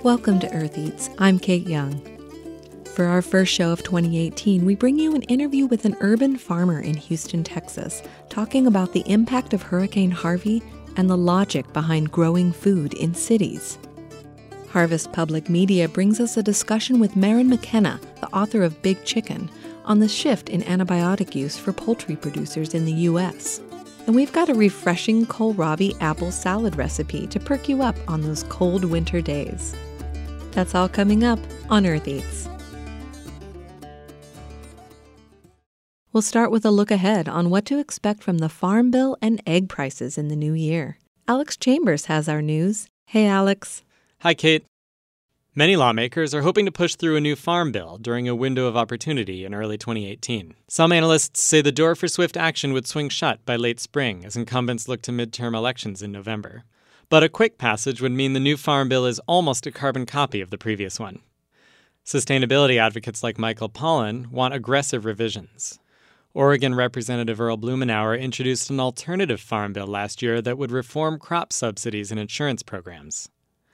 Welcome to Earth Eats. I'm Kate Young. For our first show of 2018, we bring you an interview with an urban farmer in Houston, Texas, talking about the impact of Hurricane Harvey and the logic behind growing food in cities. Harvest Public Media brings us a discussion with Maren McKenna, the author of Big Chicken, on the shift in antibiotic use for poultry producers in the U.S. And we've got a refreshing kohlrabi apple salad recipe to perk you up on those cold winter days. That's all coming up on Earth Eats. We'll start with a look ahead on what to expect from the Farm Bill and egg prices in the new year. Alex Chambers has our news. Hey, Alex. Hi, Kate. Many lawmakers are hoping to push through a new farm bill during a window of opportunity in early 2018. Some analysts say the door for swift action would swing shut by late spring as incumbents look to midterm elections in November. But a quick passage would mean the new farm bill is almost a carbon copy of the previous one. Sustainability advocates like Michael Pollan want aggressive revisions. Oregon Representative Earl Blumenauer introduced an alternative farm bill last year that would reform crop subsidies and insurance programs.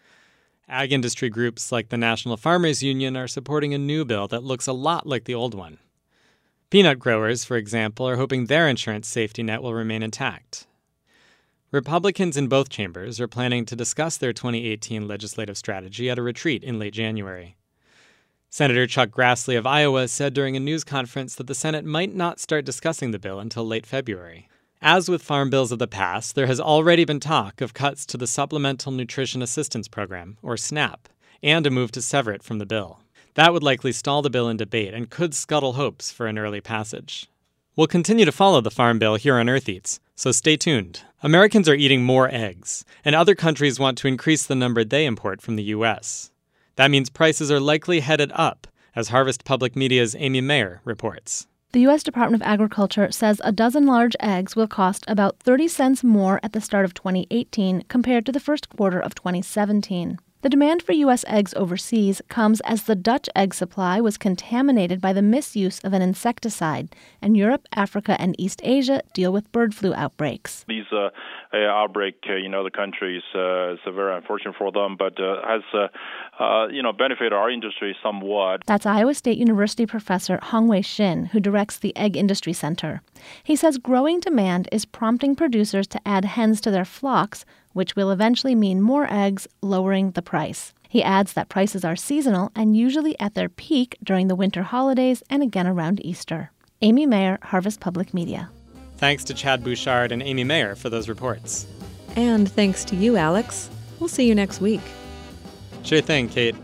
Ag industry groups like the National Farmers Union are supporting a new bill that looks a lot like the old one. Peanut growers, for example, are hoping their insurance safety net will remain intact. Republicans in both chambers are planning to discuss their 2018 legislative strategy at a retreat in late January. Senator Chuck Grassley of Iowa said during a news conference that the Senate might not start discussing the bill until late February. As with farm bills of the past, there has already been talk of cuts to the Supplemental Nutrition Assistance Program, or SNAP, and a move to sever it from the bill. That would likely stall the bill in debate and could scuttle hopes for an early passage. We'll continue to follow the farm bill here on Earth Eats, so stay tuned. Americans are eating more eggs, and other countries want to increase the number they import from the U.S. That means prices are likely headed up, as Harvest Public Media's Amy Mayer reports. The U.S. Department of Agriculture says a dozen large eggs will cost about 30 cents more at the start of 2018 compared to the first quarter of 2017. The demand for U.S. eggs overseas comes as the Dutch egg supply was contaminated by the misuse of an insecticide, and Europe, Africa, and East Asia deal with bird flu outbreaks. These outbreak, the countries, is very unfortunate for them, but has, benefited our industry somewhat. That's Iowa State University professor Hongwei Shin, who directs the Egg Industry Center. He says growing demand is prompting producers to add hens to their flocks, which will eventually mean more eggs, lowering the price. He adds that prices are seasonal and usually at their peak during the winter holidays and again around Easter. Amy Mayer, Harvest Public Media. Thanks to Chad Bouchard and Amy Mayer for those reports. And thanks to you, Alex. We'll see you next week. Sure thing, Kate.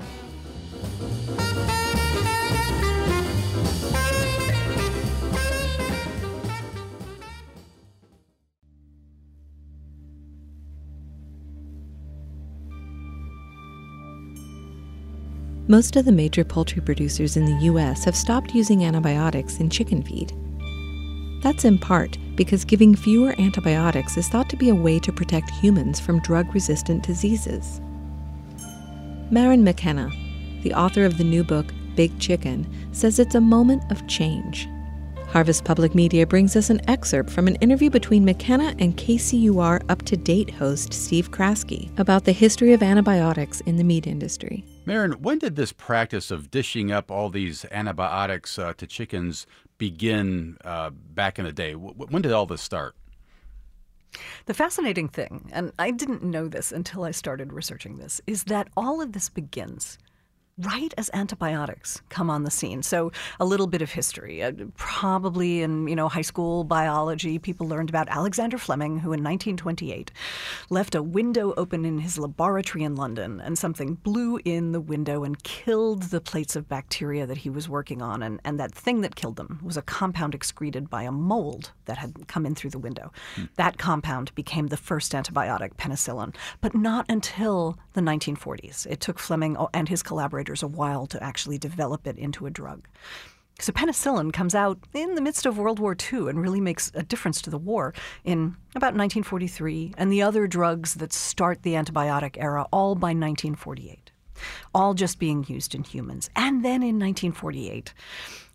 Most of the major poultry producers in the U.S. have stopped using antibiotics in chicken feed. That's in part because giving fewer antibiotics is thought to be a way to protect humans from drug-resistant diseases. Maren McKenna, the author of the new book, Big Chicken, says it's a moment of change. Harvest Public Media brings us an excerpt from an interview between McKenna and KCUR up-to-date host Steve Kraske about the history of antibiotics in the meat industry. Maren, when did this practice of dishing up all these antibiotics to chickens begin back in the day? When did all this start? The fascinating thing, and I didn't know this until I started researching this, is that all of this begins right as antibiotics come on the scene. So a little bit of history. Probably in high school biology, people learned about Alexander Fleming, who in 1928 left a window open in his laboratory in London, and something blew in the window and killed the plates of bacteria that he was working on. And that thing that killed them was a compound excreted by a mold that had come in through the window. That compound became the first antibiotic, penicillin, but not until the 1940s. It took Fleming and his collaborators a while to actually develop it into a drug. So penicillin comes out in the midst of World War II and really makes a difference to the war in about 1943, and the other drugs that start the antibiotic era all by 1948, all just being used in humans. And then in 1948,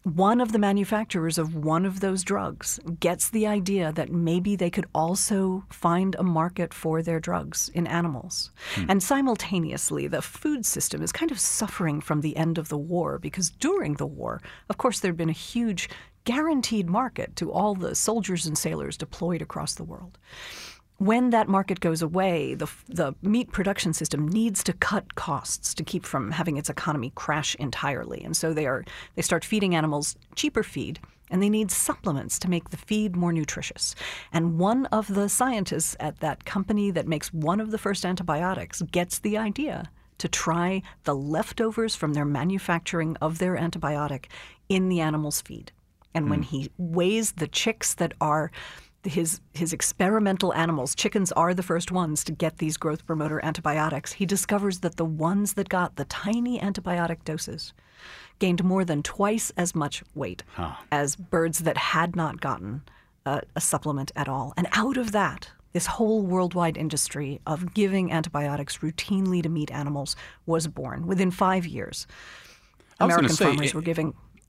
one of the manufacturers of one of those drugs gets the idea that maybe they could also find a market for their drugs in animals. And simultaneously, the food system is kind of suffering from the end of the war, because during the war, of course, there had been a huge guaranteed market to all the soldiers and sailors deployed across the world. When that market goes away, the meat production system needs to cut costs to keep from having its economy crash entirely. And so they start feeding animals cheaper feed, and they need supplements to make the feed more nutritious. And one of the scientists at that company that makes one of the first antibiotics gets the idea to try the leftovers from their manufacturing of their antibiotic in the animal's feed. And when he weighs the chicks that are his experimental animals, chickens are the first ones to get these growth promoter antibiotics, he discovers that the ones that got the tiny antibiotic doses gained more than twice as much weight as birds that had not gotten a supplement at all. And out of that, this whole worldwide industry of giving antibiotics routinely to meat animals was born. Within 5 years, American farmers were giving...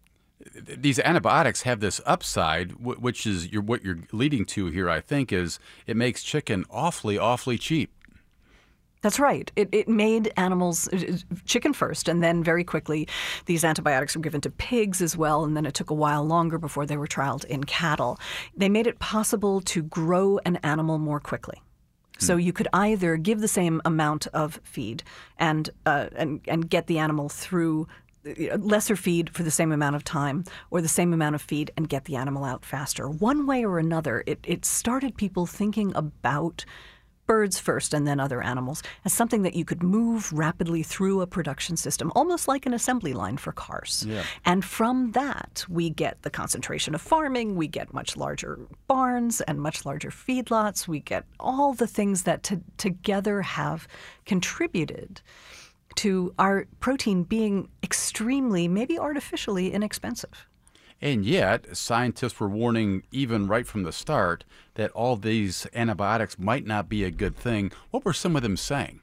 These antibiotics have this upside, which is what you're leading to here, I think, is it makes chicken awfully, awfully cheap. That's right. It made animals, chicken first, and then very quickly these antibiotics were given to pigs as well, and then it took a while longer before they were trialed in cattle. They made it possible to grow an animal more quickly. So you could either give the same amount of feed and get the animal through lesser feed for the same amount of time, or the same amount of feed and get the animal out faster. One way or another, it started people thinking about birds first and then other animals as something that you could move rapidly through a production system, almost like an assembly line for cars. Yeah. And from that, we get the concentration of farming, we get much larger barns and much larger feedlots, we get all the things that together have contributed to our protein being extremely, maybe artificially inexpensive. And yet, scientists were warning even right from the start that all these antibiotics might not be a good thing. What were some of them saying?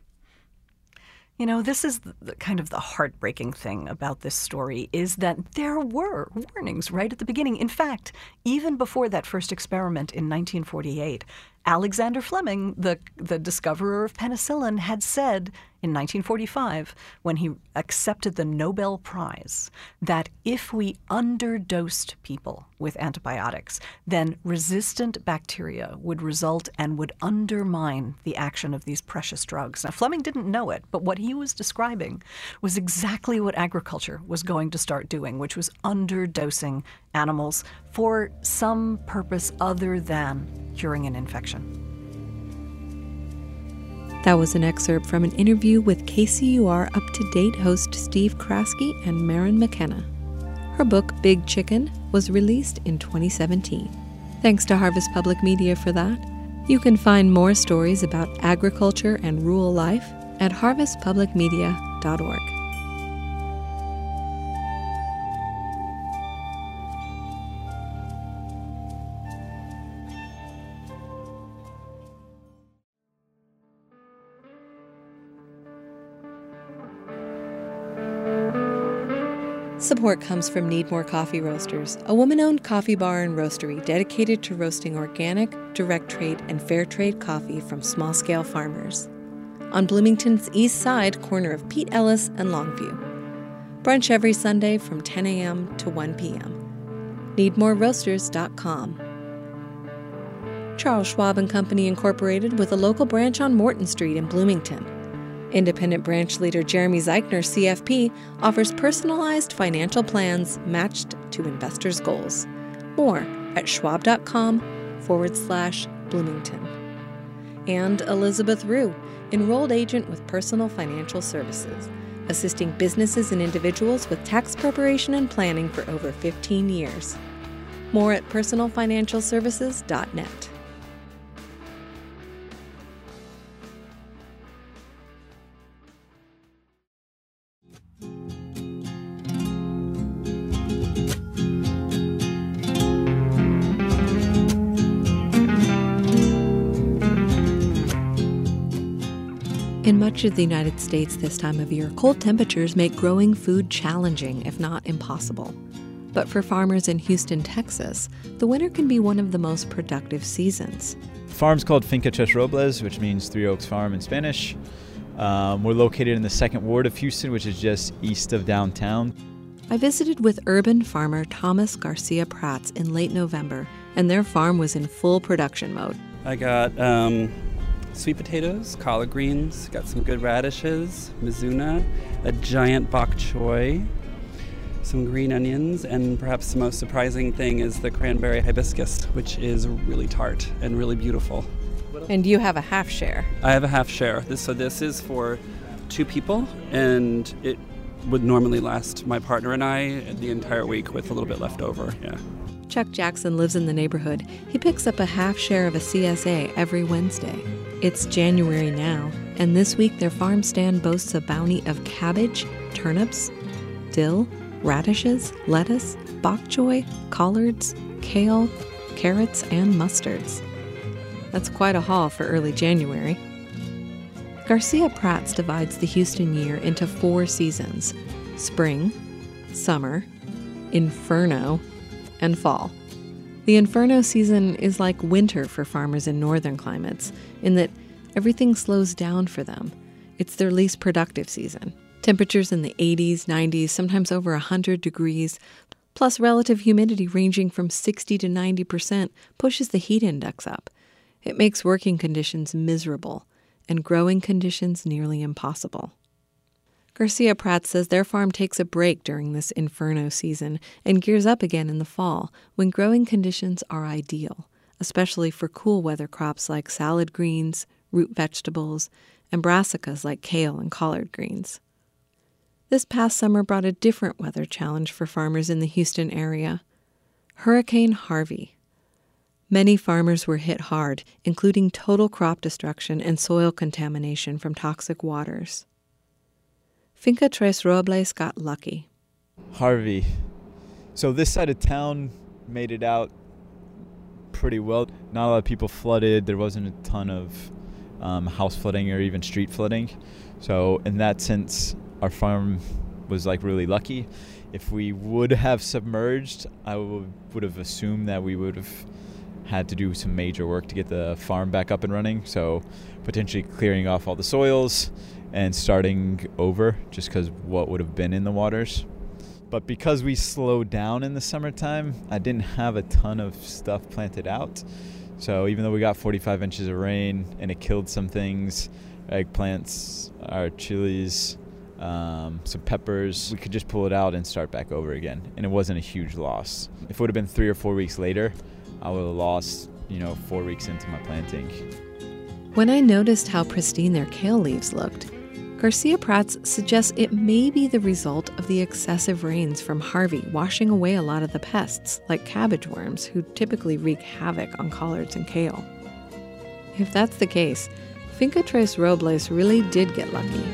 You know, this is the kind of the heartbreaking thing about this story, is that there were warnings right at the beginning. In fact, even before that first experiment in 1948, Alexander Fleming, the discoverer of penicillin, had said in 1945, when he accepted the Nobel Prize, that if we underdosed people with antibiotics, then resistant bacteria would result and would undermine the action of these precious drugs. Now, Fleming didn't know it, but what he was describing was exactly what agriculture was going to start doing, which was underdosing animals for some purpose other than curing an infection. That was an excerpt from an interview with KCUR up-to-date host Steve Kraske and Maren McKenna. Her book, Big Chicken, was released in 2017. Thanks to Harvest Public Media for that. You can find more stories about agriculture and rural life at harvestpublicmedia.org. Support comes from Need More Coffee Roasters, a woman-owned coffee bar and roastery dedicated to roasting organic, direct trade, and fair trade coffee from small-scale farmers. On Bloomington's east side, corner of Pete Ellis and Longview. Brunch every Sunday from 10 a.m. to 1 p.m. NeedMoreRoasters.com. Charles Schwab & Company Incorporated, with a local branch on Morton Street in Bloomington. Independent branch leader Jeremy Zeichner, CFP, offers personalized financial plans matched to investors' goals. More at schwab.com/Bloomington. And Elizabeth Rue, enrolled agent with Personal Financial Services, assisting businesses and individuals with tax preparation and planning for over 15 years. More at personalfinancialservices.net. In much of the United States this time of year, cold temperatures make growing food challenging, if not impossible. But for farmers in Houston, Texas, the winter can be one of the most productive seasons. The farm's called Finca Tres Robles, which means Three Oaks Farm in Spanish. We're located in the 2nd Ward of Houston, which is just east of downtown. I visited with urban farmer Thomas Garcia Prats in late November, and their farm was in full production mode. I got sweet potatoes, collard greens, got some good radishes, mizuna, a giant bok choy, some green onions, and perhaps the most surprising thing is the cranberry hibiscus, which is really tart and really beautiful. And you have a half share. I have a half share. This is for 2 people, and it would normally last my partner and I the entire week with a little bit left over. Yeah. Chuck Jackson lives in the neighborhood. He picks up a half share of a CSA every Wednesday. It's January now, and this week their farm stand boasts a bounty of cabbage, turnips, dill, radishes, lettuce, bok choy, collards, kale, carrots, and mustards. That's quite a haul for early January. Garcia Prats divides the Houston year into 4 seasons: spring, summer, inferno, and fall. The inferno season is like winter for farmers in northern climates, in that everything slows down for them. It's their least productive season. Temperatures in the 80s, 90s, sometimes over 100 degrees, plus relative humidity ranging from 60 to 90% pushes the heat index up. It makes working conditions miserable and growing conditions nearly impossible. Garcia Prats says their farm takes a break during this inferno season and gears up again in the fall when growing conditions are ideal, especially for cool weather crops like salad greens, root vegetables, and brassicas like kale and collard greens. This past summer brought a different weather challenge for farmers in the Houston area: Hurricane Harvey. Many farmers were hit hard, including total crop destruction and soil contamination from toxic waters. Finca Tres Robles got lucky. Harvey. So this side of town made it out pretty well. Not a lot of people flooded. There wasn't a ton of house flooding or even street flooding. So in that sense, our farm was really lucky. If we would have submerged, I would have assumed that we would have had to do some major work to get the farm back up and running. So potentially clearing off all the soils and starting over just because what would have been in the waters. But because we slowed down in the summertime, I didn't have a ton of stuff planted out. So even though we got 45 inches of rain and it killed some things, eggplants, our chilies, some peppers, we could just pull it out and start back over again. And it wasn't a huge loss. If it would have been 3 or 4 weeks later, I would have lost, 4 weeks into my planting. When I noticed how pristine their kale leaves looked, Garcia Prats suggests it may be the result of the excessive rains from Harvey washing away a lot of the pests, like cabbage worms, who typically wreak havoc on collards and kale. If that's the case, Finca Tres Robles really did get lucky.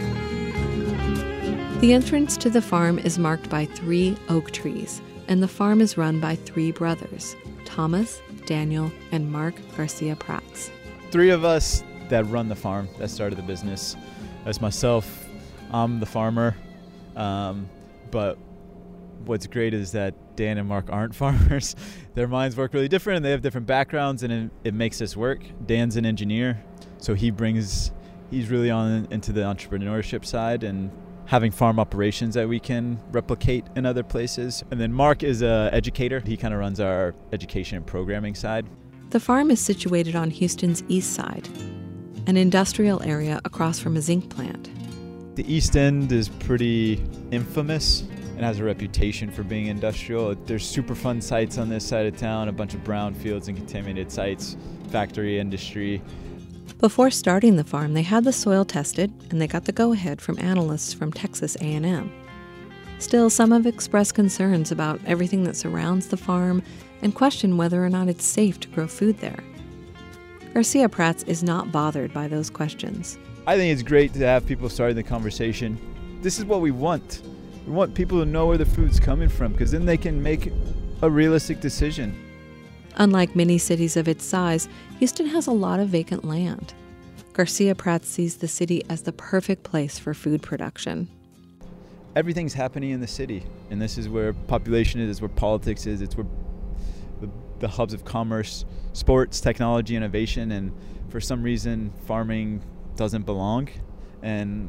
The entrance to the farm is marked by 3 oak trees, and the farm is run by 3 brothers, Thomas, Daniel, and Mark Garcia Prats. 3 of us that run the farm, that started the business. That's myself. I'm the farmer. But what's great is that Dan and Mark aren't farmers. Their minds work really different, and they have different backgrounds, and it makes this work. Dan's an engineer, so he's really on into the entrepreneurship side and having farm operations that we can replicate in other places. And then Mark is an educator. He kind of runs our education and programming side. The farm is situated on Houston's east side, an industrial area across from a zinc plant. The East End is pretty infamous and has a reputation for being industrial. There's Superfund sites on this side of town, a bunch of brownfields and contaminated sites, factory industry. Before starting the farm, they had the soil tested, and they got the go-ahead from analysts from Texas A&M. Still, some have expressed concerns about everything that surrounds the farm and question whether or not it's safe to grow food there. Garcia Prats is not bothered by those questions. I think it's great to have people starting the conversation. This is what we want. We want people to know where the food's coming from, because then they can make a realistic decision. Unlike many cities of its size, Houston has a lot of vacant land. Garcia Prats sees the city as the perfect place for food production. everything's happening in the city, and this is where population is, it's where politics is, it's where the hubs of commerce, sports, technology, innovation, and for some reason farming doesn't belong, and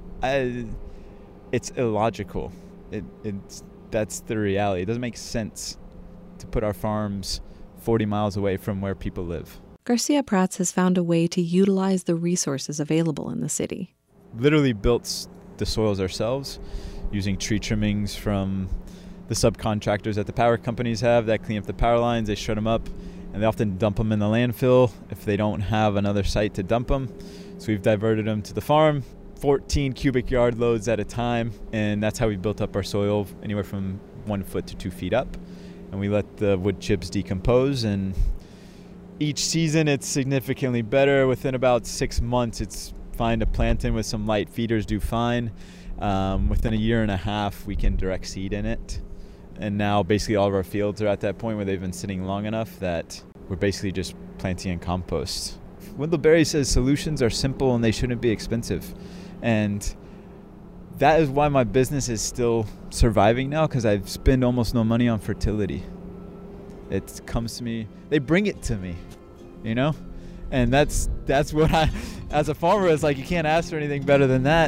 it's illogical. That's the reality. It doesn't make sense to put our farms 40 miles away from where people live. Garcia Prats has found a way to utilize the resources available in the city. Literally built the soils ourselves using tree trimmings from the subcontractors that the power companies have that clean up the power lines. They shred them up, and they often dump them in the landfill if they don't have another site to dump them. So we've diverted them to the farm, 14 cubic yard loads at a time, and that's how we built up our soil, anywhere from 1 foot to 2 feet up. And we let the wood chips decompose, and each season it's significantly better. Within about 6 months, it's fine to plant in with some light feeders, do fine. Within a year and a half, we can direct seed in it. And now basically all of our fields are at that point where they've been sitting long enough that we're basically just planting in compost. Wendell Berry says solutions are simple and they shouldn't be expensive. And that is why my business is still surviving now, because I spend almost no money on fertility. It comes to me, they bring it to me, you know? And that's what I, as a farmer, it's like you can't ask for anything better than that.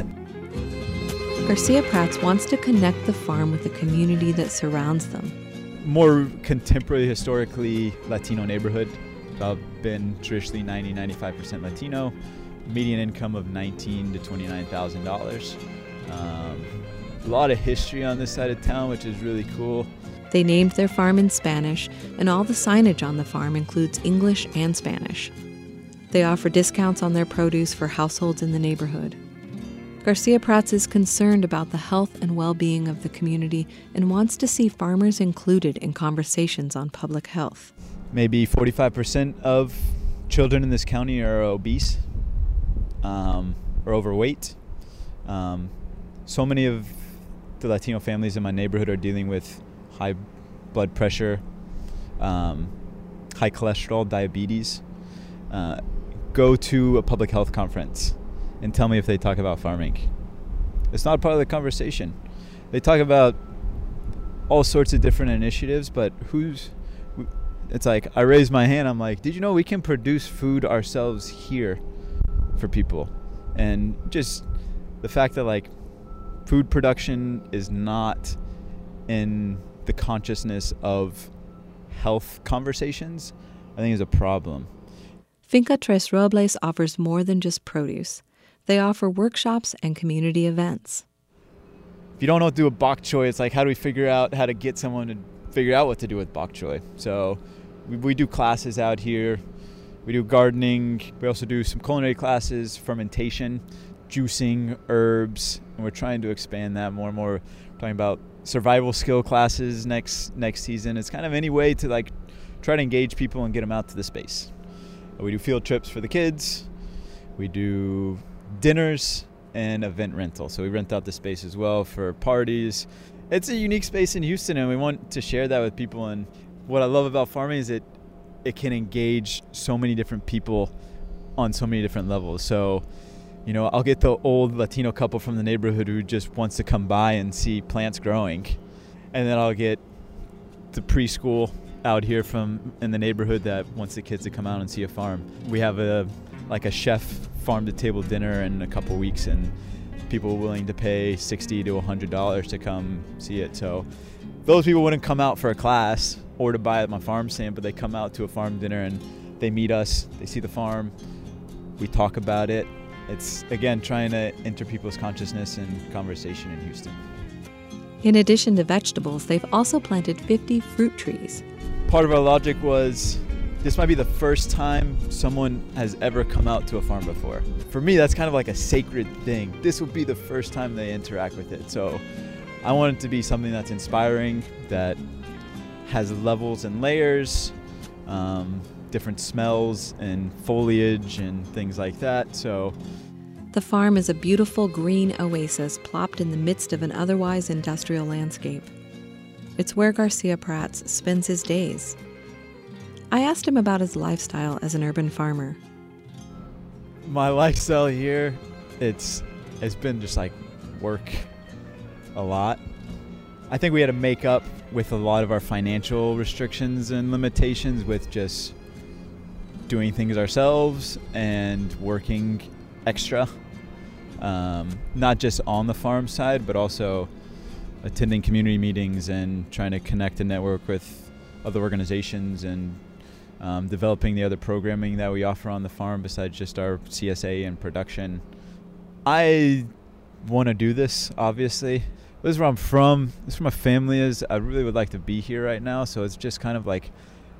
Garcia Prats wants to connect the farm with the community that surrounds them. More contemporary, historically Latino neighborhood. So I've been traditionally 90-95% Latino. Median income of $19,000 to $29,000. A lot of history on this side of town, which is really cool. They named their farm in Spanish, and all the signage on the farm includes English and Spanish. They offer discounts on their produce for households in the neighborhood. Garcia Prats is concerned about the health and well-being of the community and wants to see farmers included in conversations on public health. Maybe 45% of children in this county are obese or overweight. So many of the Latino families in my neighborhood are dealing with high blood pressure, high cholesterol, diabetes. Go to a public health conference and tell me if they talk about farming. It's not part of the conversation. They talk about all sorts of different initiatives, but it's like, I raise my hand, I'm like, did you know we can produce food ourselves here for people? And just the fact that like food production is not in the consciousness of health conversations, I think is a problem. Finca Tres Robles offers more than just produce. They offer workshops and community events. If you don't know what to do with bok choy, it's like, how do we figure out how to get someone to figure out what to do with bok choy? So we do classes out here. We do gardening. We also do some culinary classes, fermentation, juicing, herbs, and we're trying to expand that more and more. We're talking about survival skill classes next season. It's kind of any way to like try to engage people and get them out to the space. We do field trips for the kids. We do dinners and event rental. So we rent out the space as well for parties. It's a unique space in Houston, and we want to share that with people. And what I love about farming is it can engage so many different people on so many different levels. So, you know, I'll get the old Latino couple from the neighborhood who just wants to come by and see plants growing. And then I'll get the preschool out here from in the neighborhood that wants the kids to come out and see a farm. We have a chef farm to table dinner in a couple weeks, and people are willing to pay $60 to $100 to come see it. So those people wouldn't come out for a class or to buy at my farm stand, but they come out to a farm dinner and they meet us, they see the farm, we talk about it. It's, again, trying to enter people's consciousness and conversation in Houston. In addition to vegetables, they've also planted 50 fruit trees. Part of our logic was this might be the first time someone has ever come out to a farm before. For me, that's kind of like a sacred thing. This will be the first time they interact with it. So I want it to be something that's inspiring, that has levels and layers, different smells and foliage and things like that. So the farm is a beautiful green oasis plopped in the midst of an otherwise industrial landscape. It's where Garcia Prats spends his days. I asked him about his lifestyle as an urban farmer. My lifestyle here, it's been just like work a lot. I think we had to make up with a lot of our financial restrictions and limitations with just doing things ourselves and working extra, not just on the farm side, but also attending community meetings and trying to connect and network with other organizations and developing the other programming that we offer on the farm besides just our CSA and production. I want to do this, obviously. This is where I'm from. This is where my family is. I really would like to be here right now, so it's just kind of like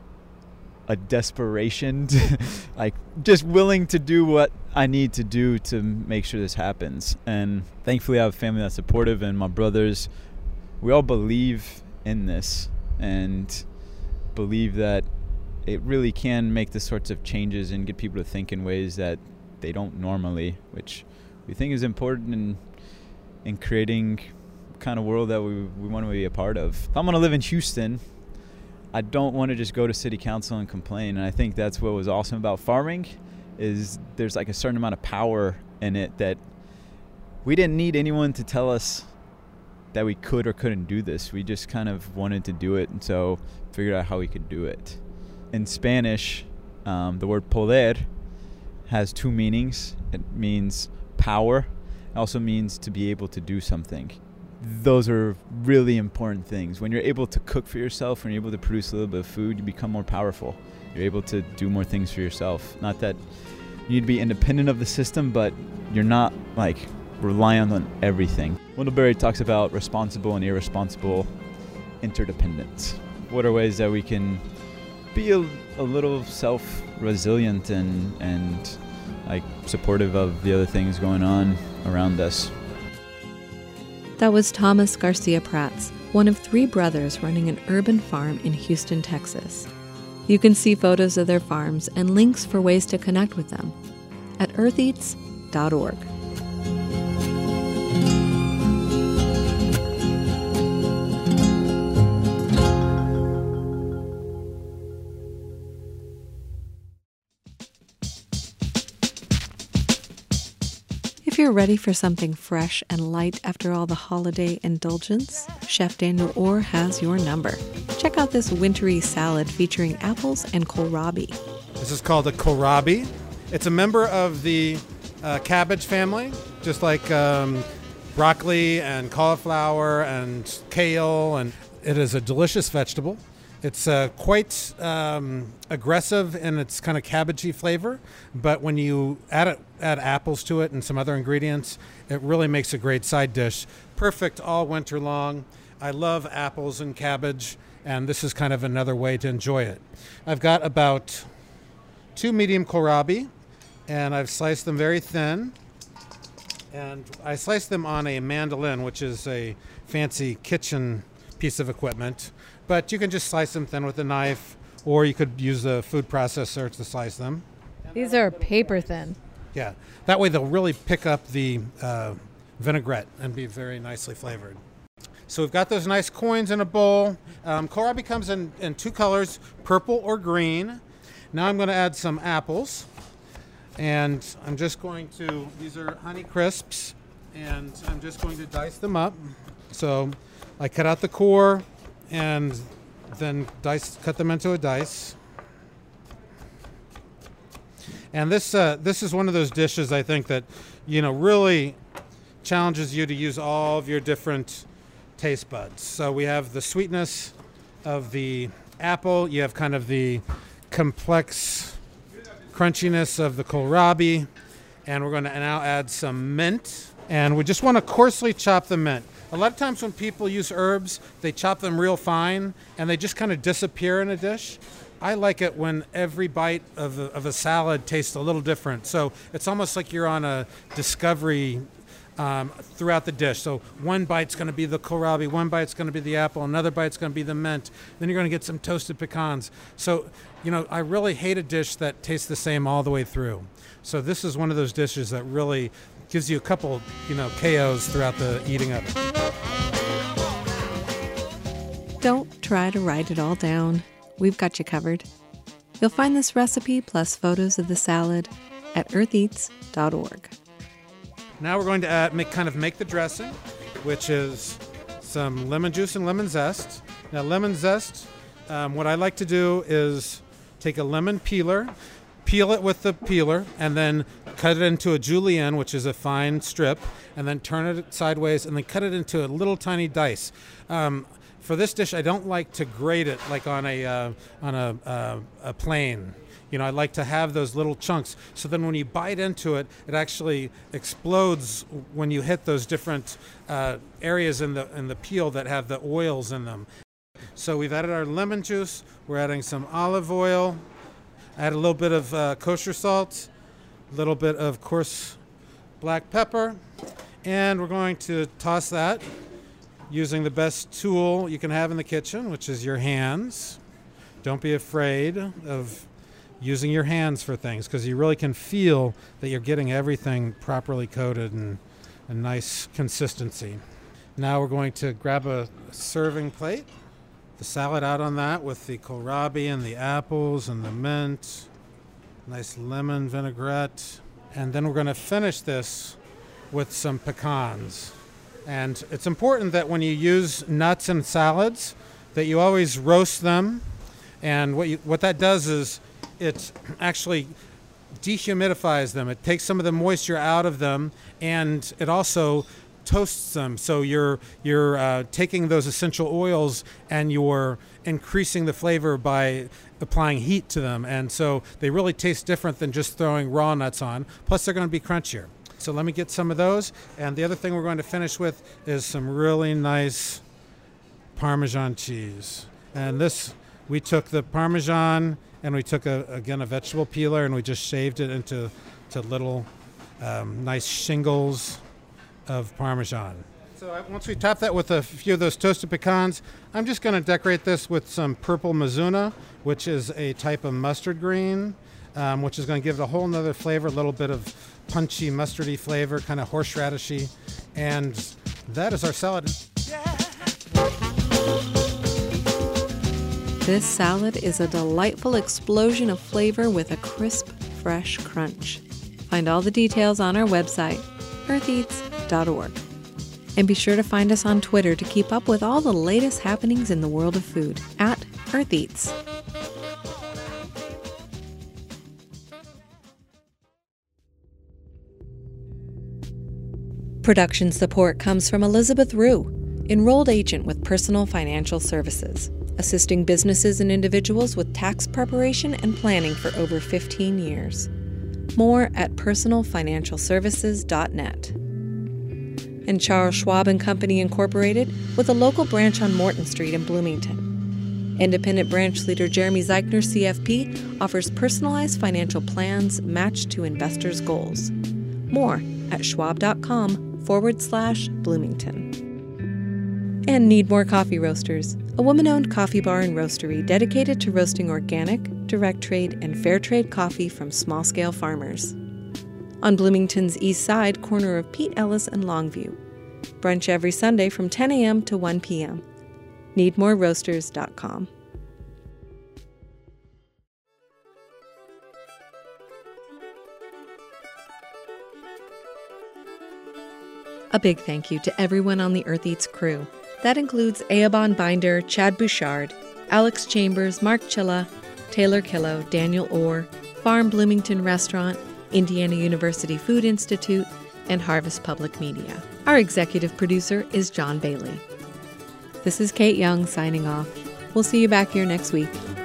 a desperation to, like, just willing to do what I need to do to make sure this happens. And thankfully I have a family that's supportive, and my brothers, we all believe in this and believe that it really can make the sorts of changes and get people to think in ways that they don't normally, which we think is important in creating kind of world that we want to be a part of. If I'm going to live in Houston, I don't want to just go to city council and complain. And I think that's what was awesome about farming, is there's like a certain amount of power in it that we didn't need anyone to tell us that we could or couldn't do this. We just kind of wanted to do it, and so figured out how we could do it. In Spanish, the word poder has two meanings. It means power. It also means to be able to do something. Those are really important things. When you're able to cook for yourself, when you're able to produce a little bit of food, you become more powerful. You're able to do more things for yourself. Not that you need to be independent of the system, but you're not like reliant on everything. Wendell Berry talks about responsible and irresponsible interdependence. What are ways that we can be a little self-resilient and like supportive of the other things going on around us? That was Thomas Garcia Prats, one of 3 brothers running an urban farm in Houston, Texas. You can see photos of their farms and links for ways to connect with them at eartheats.org. If you're ready for something fresh and light after all the holiday indulgence, Chef Daniel Orr has your number. Check out this wintry salad featuring apples and kohlrabi. This is called a kohlrabi. It's a member of the cabbage family, just like broccoli and cauliflower and kale, and it is a delicious vegetable. It's quite aggressive in its kind of cabbagey flavor, but when you add apples to it and some other ingredients, it really makes a great side dish. Perfect all winter long. I love apples and cabbage, and this is kind of another way to enjoy it. I've got about 2 medium kohlrabi, and I've sliced them very thin. And I sliced them on a mandolin, which is a fancy kitchen piece of equipment. But you can just slice them thin with a knife, or you could use a food processor to slice them. These are paper thin. Yeah, that way they'll really pick up the vinaigrette and be very nicely flavored. So we've got those nice coins in a bowl. Kohlrabi comes in 2 colors, purple or green. Now I'm going to add some apples. And I'm just going to, these are Honey Crisps, and I'm just going to dice them up. So I cut out the core and then cut them into a dice. And this is one of those dishes, I think, that, really challenges you to use all of your different taste buds. So we have the sweetness of the apple. You have kind of the complex crunchiness of the kohlrabi. And we're going to now add some mint. And we just want to coarsely chop the mint. A lot of times when people use herbs, they chop them real fine and they just kind of disappear in a dish. I like it when every bite of a salad tastes a little different. So it's almost like you're on a discovery throughout the dish. So one bite's going to be the kohlrabi, one bite's going to be the apple, another bite's going to be the mint. Then you're going to get some toasted pecans. So, I really hate a dish that tastes the same all the way through. So this is one of those dishes that really gives you a couple, KOs throughout the eating of it. Don't try to write it all down. We've got you covered. You'll find this recipe plus photos of the salad at eartheats.org. Now we're going to make the dressing, which is some lemon juice and lemon zest. Now, lemon zest, what I like to do is take a lemon peeler, peel it with the peeler, and then cut it into a julienne, which is a fine strip, and then turn it sideways, and then cut it into a little tiny dice. For this dish, I don't like to grate it like on a plane. I like to have those little chunks. So then when you bite into it, it actually explodes when you hit those different areas in the peel that have the oils in them. So we've added our lemon juice. We're adding some olive oil. Add a little bit of kosher salt, a little bit of coarse black pepper, and we're going to toss that using the best tool you can have in the kitchen, which is your hands. Don't be afraid of using your hands for things, because you really can feel that you're getting everything properly coated and a nice consistency. Now we're going to grab a serving plate, the salad out on that with the kohlrabi and the apples and the mint, nice lemon vinaigrette, and then we're going to finish this with some pecans. And it's important that when you use nuts in salads that you always roast them, and what that does is it actually dehumidifies them. It takes some of the moisture out of them, and it also toasts them. So you're taking those essential oils and you're increasing the flavor by applying heat to them. And so they really taste different than just throwing raw nuts on. Plus, they're going to be crunchier. So let me get some of those. And the other thing we're going to finish with is some really nice Parmesan cheese. And this, we took the Parmesan and we took, a vegetable peeler, and we just shaved it into little nice shingles of Parmesan. So once we top that with a few of those toasted pecans, I'm just going to decorate this with some purple mizuna, which is a type of mustard green, which is going to give it a whole nother flavor, a little bit of punchy mustardy flavor, kind of horseradishy. And that is our salad. This salad is a delightful explosion of flavor with a crisp, fresh crunch. Find all the details on our website, eartheats.org. And be sure to find us on Twitter to keep up with all the latest happenings in the world of food, @EarthEats. Production support comes from Elizabeth Rue, enrolled agent with Personal Financial Services, assisting businesses and individuals with tax preparation and planning for over 15 years. More at personalfinancialservices.net. And Charles Schwab & Company Incorporated, with a local branch on Morton Street in Bloomington. Independent branch leader Jeremy Zeichner, CFP, offers personalized financial plans matched to investors' goals. More at schwab.com/Bloomington. And Need More Coffee Roasters, a woman-owned coffee bar and roastery dedicated to roasting organic, direct trade, and fair trade coffee from small-scale farmers. On Bloomington's east side, corner of Pete Ellis and Longview. Brunch every Sunday from 10 a.m. to 1 p.m. NeedMoreRoasters.com. A big thank you to everyone on the Earth Eats crew. That includes Eoban Binder, Chad Bouchard, Alex Chambers, Mark Chilla, Taylor Killo, Daniel Orr, Farm Bloomington Restaurant, Indiana University Food Institute, and Harvest Public Media. Our executive producer is John Bailey. This is Kate Young signing off. We'll see you back here next week.